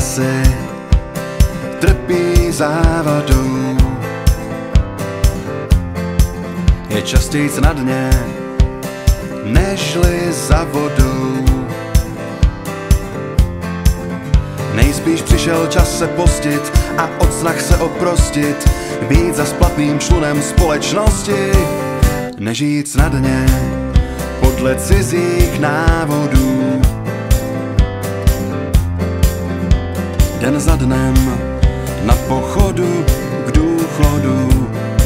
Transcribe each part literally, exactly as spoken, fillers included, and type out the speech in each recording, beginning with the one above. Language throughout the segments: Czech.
asi trpí závadou. Je častějc na dně, nežli za vodou. Nejspíš přišel čas se postit a od snah se oprostit, být za splatným člunem společnosti, nežít na dně podle cizích návodů. Den za dnem na pochodu k důchodu,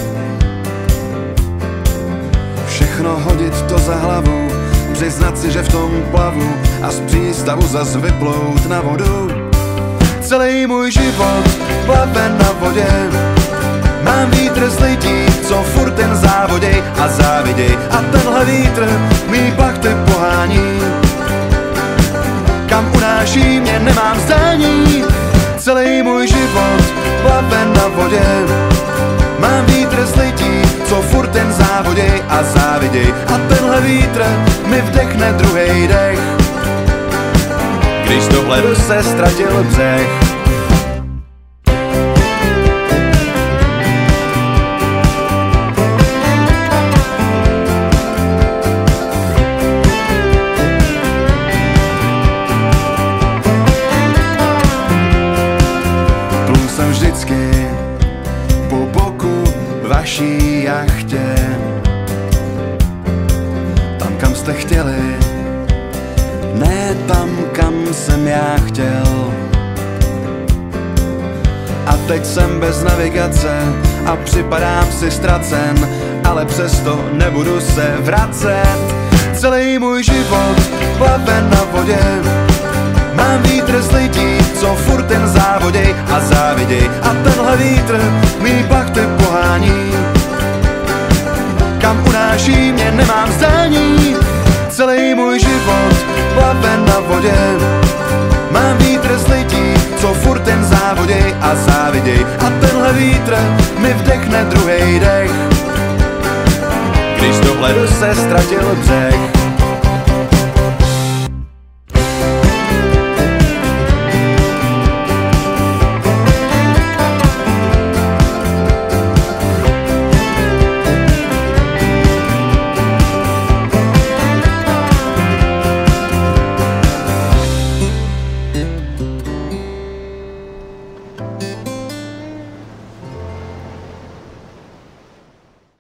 všechno hodit to za hlavu, přiznat si, že v tom plavu a z přístavu zas vyplout na vodu. Celý můj život plave na vodě, mám vítr z lidí, co furt ten závoděj a záviděj, a tenhle vítr mý plachty pohání. Kam unáší mě, nemám zdání. Celý můj život plave na vodě, mám vítr z lidí, co furt ten závoděj a záviděj, a tenhle vítr mi vdechne druhej dech, když z dohledu se ztratil břeh. Plul jsem vždycky po boku vaší jachtě, tam, kam jste chtěli, ne tam, kam jsem já chtěl. A teď jsem bez navigace a připadám si ztracen, ale přesto nebudu se vracet. Celý můj život plave na vodě, mám vítr z lidí, co furt ten závoděj a záviděj, a tenhle vítr mý plachty pohání. Kam unáší mě, nemám zdání. Celý můj život plave na vodě, mám vítr z lidí, co furt ten závoděj a záviděj, a tenhle vítr mi vdechne druhej dech, když z dohledu se ztratil břeh.